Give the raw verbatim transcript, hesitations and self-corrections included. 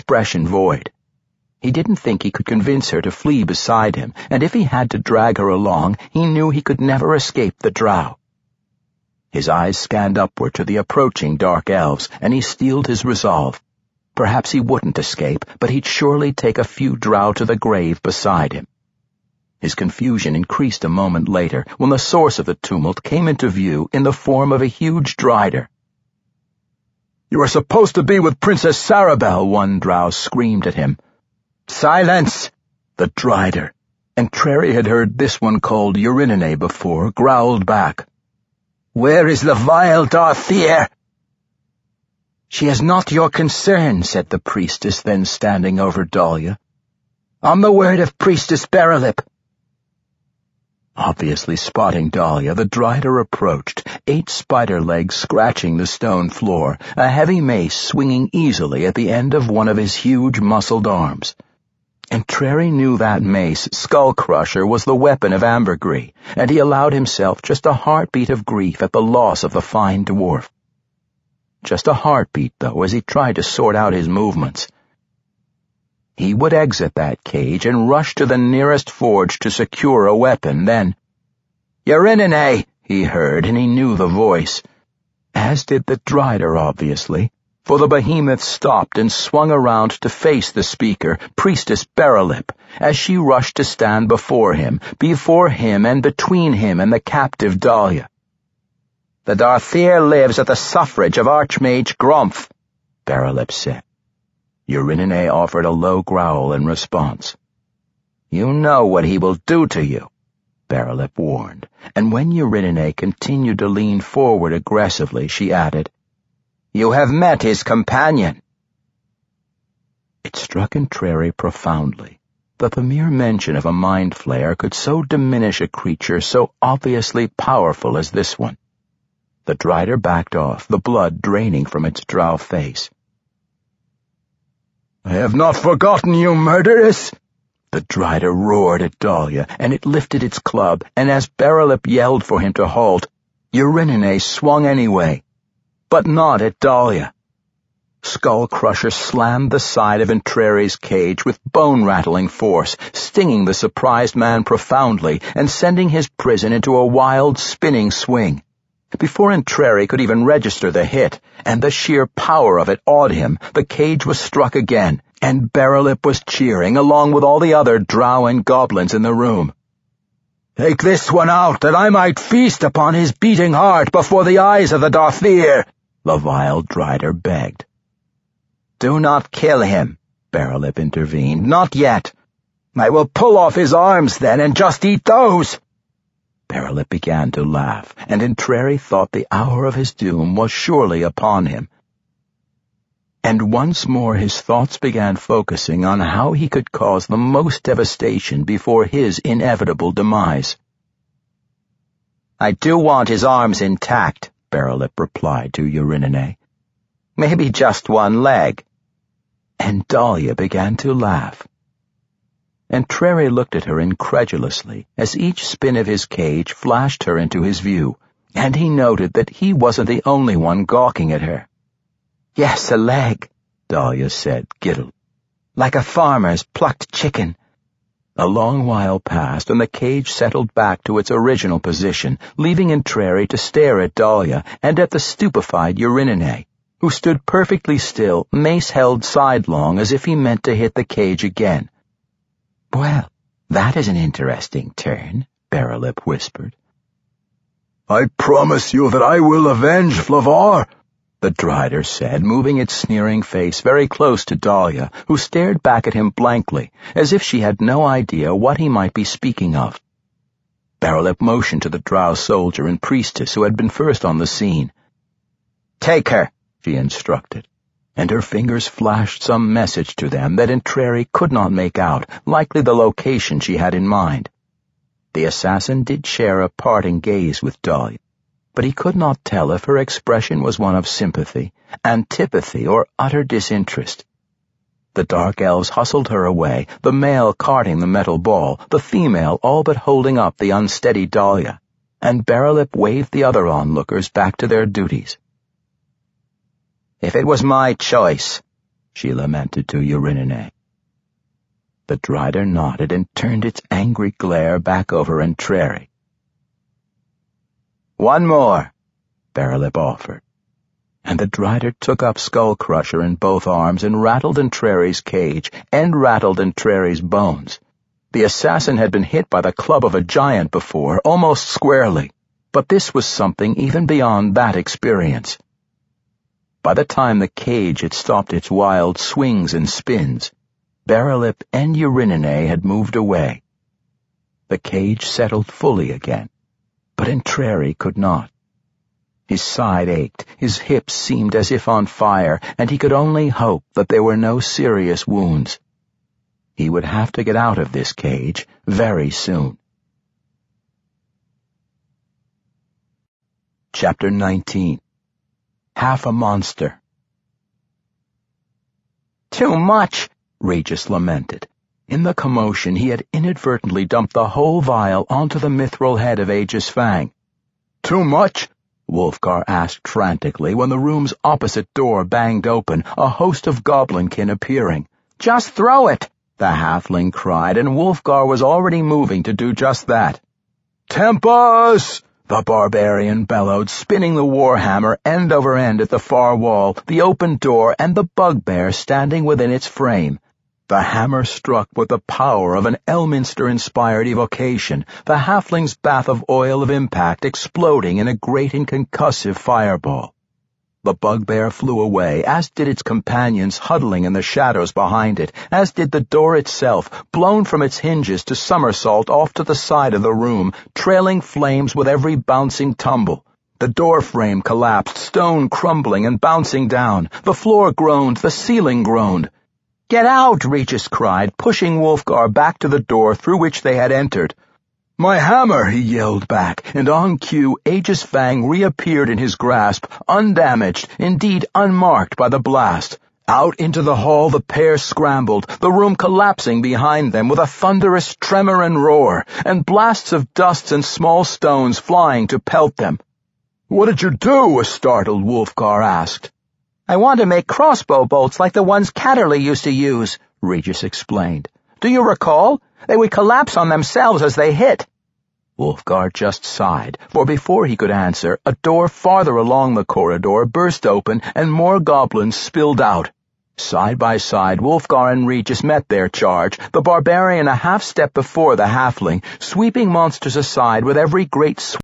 expression void. He didn't think he could convince her to flee beside him, and if he had to drag her along, he knew he could never escape the drow. His eyes scanned upward to the approaching dark elves, and he steeled his resolve. Perhaps he wouldn't escape, but he'd surely take a few drow to the grave beside him. His confusion increased a moment later when the source of the tumult came into view in the form of a huge drider. "You are supposed to be with Princess Sarabel," one drow screamed at him. "Silence!" The drider, and Treri had heard this one called Eurinene before, growled back. "Where is the vile Darthier?" "She is not your concern," said the priestess, then standing over Dahlia. "On the word of Priestess Berelip." Obviously spotting Dahlia, the drider approached, eight spider legs scratching the stone floor, a heavy mace swinging easily at the end of one of his huge muscled arms. And Treri knew that mace, Skull Crusher, was the weapon of ambergris, and he allowed himself just a heartbeat of grief at the loss of the fine dwarf. Just a heartbeat, though, as he tried to sort out his movements. He would exit that cage and rush to the nearest forge to secure a weapon, then— "Eurinene!" he heard, and he knew the voice. As did the drider, obviously, for the behemoth stopped and swung around to face the speaker, Priestess Berelip, as she rushed to stand before him, before him and between him and the captive Dahlia. "The Darthier lives at the suffrage of Archmage Grumph," Berelip said. Eurinene offered a low growl in response. "You know what he will do to you," Berelip warned, and when Eurinene continued to lean forward aggressively, she added, "You have met his companion." It struck Treri profoundly that the mere mention of a mind flayer could so diminish a creature so obviously powerful as this one. The drider backed off, the blood draining from its drow face. "I have not forgotten you, murderess!" The drider roared at Dahlia, and it lifted its club, and as Berelip yelled for him to halt, Eurinene swung anyway, but not at Dahlia. Skull Crusher slammed the side of Treri's cage with bone-rattling force, stinging the surprised man profoundly and sending his prison into a wild, spinning swing. Before Treri could even register the hit, and the sheer power of it awed him, the cage was struck again, and Berelip was cheering, along with all the other drow and goblins in the room. "Take this one out, that I might feast upon his beating heart before the eyes of the Darthier," the vile drider begged. "Do not kill him," Berelip intervened. "Not yet. I will pull off his arms then and just eat those." Berelip began to laugh, and Treri thought the hour of his doom was surely upon him. And once more his thoughts began focusing on how he could cause the most devastation before his inevitable demise. "I do want his arms intact," Berelip replied to Eurinene. "Maybe just one leg." And Dahlia began to laugh. And Treri looked at her incredulously as each spin of his cage flashed her into his view, and he noted that he wasn't the only one gawking at her. "Yes, a leg," Dahlia said, giddily, "like a farmer's plucked chicken." A long while passed, and the cage settled back to its original position, leaving Treri to stare at Dahlia and at the stupefied Eurinene, who stood perfectly still, mace held sidelong as if he meant to hit the cage again. "Well, that is an interesting turn," Berelip whispered. "I promise you that I will avenge Flavar," the drider said, moving its sneering face very close to Dahlia, who stared back at him blankly, as if she had no idea what he might be speaking of. Berelip motioned to the drow soldier and priestess who had been first on the scene. "Take her," she instructed, and her fingers flashed some message to them that Treri could not make out, likely the location she had in mind. The assassin did share a parting gaze with Dahlia, but he could not tell if her expression was one of sympathy, antipathy, or utter disinterest. The dark elves hustled her away, the male carting the metal ball, the female all but holding up the unsteady Dahlia, and Berelip waved the other onlookers back to their duties. "If it was my choice," she lamented to Eurynome. The Drider nodded and turned its angry glare back over Entreri. One more, Berelip offered, and the Drider took up Skullcrusher in both arms and rattled Entreri's cage and rattled Entreri's bones. The assassin had been hit by the club of a giant before, almost squarely, but this was something even beyond that experience. By the time the cage had stopped its wild swings and spins, Berelip and Eurynome had moved away. The cage settled fully again, but Entreri could not. His side ached, his hips seemed as if on fire, and he could only hope that there were no serious wounds. He would have to get out of this cage very soon. Chapter nineteen. Half a Monster. Too much, Regis lamented. In the commotion, he had inadvertently dumped the whole vial onto the mithril head of Aegis Fang. Too much? Wulfgar asked frantically when the room's opposite door banged open, a host of goblinkin appearing. Just throw it, the halfling cried, and Wulfgar was already moving to do just that. Tempus! The barbarian bellowed, spinning the warhammer end over end at the far wall, the open door, and the bugbear standing within its frame. The hammer struck with the power of an Elminster-inspired evocation, the halfling's bath of oil of impact exploding in a great and concussive fireball. The bugbear flew away, as did its companions huddling in the shadows behind it, as did the door itself, blown from its hinges to somersault off to the side of the room, trailing flames with every bouncing tumble. The door frame collapsed, stone crumbling and bouncing down. The floor groaned, the ceiling groaned. "Get out!" Regis cried, pushing Wulfgar back to the door through which they had entered. "My hammer!" he yelled back, and on cue Aegis Fang reappeared in his grasp, undamaged, indeed unmarked by the blast. Out into the hall the pair scrambled, the room collapsing behind them with a thunderous tremor and roar, and blasts of dust and small stones flying to pelt them. "What did you do?" a startled Wulfgar asked. "I want to make crossbow bolts like the ones Catterley used to use," Regis explained. "Do you recall? They would collapse on themselves as they hit." Wulfgar just sighed, for before he could answer, a door farther along the corridor burst open and more goblins spilled out. Side by side, Wulfgar and Regis met their charge, the barbarian a half step before the halfling, sweeping monsters aside with every great swing.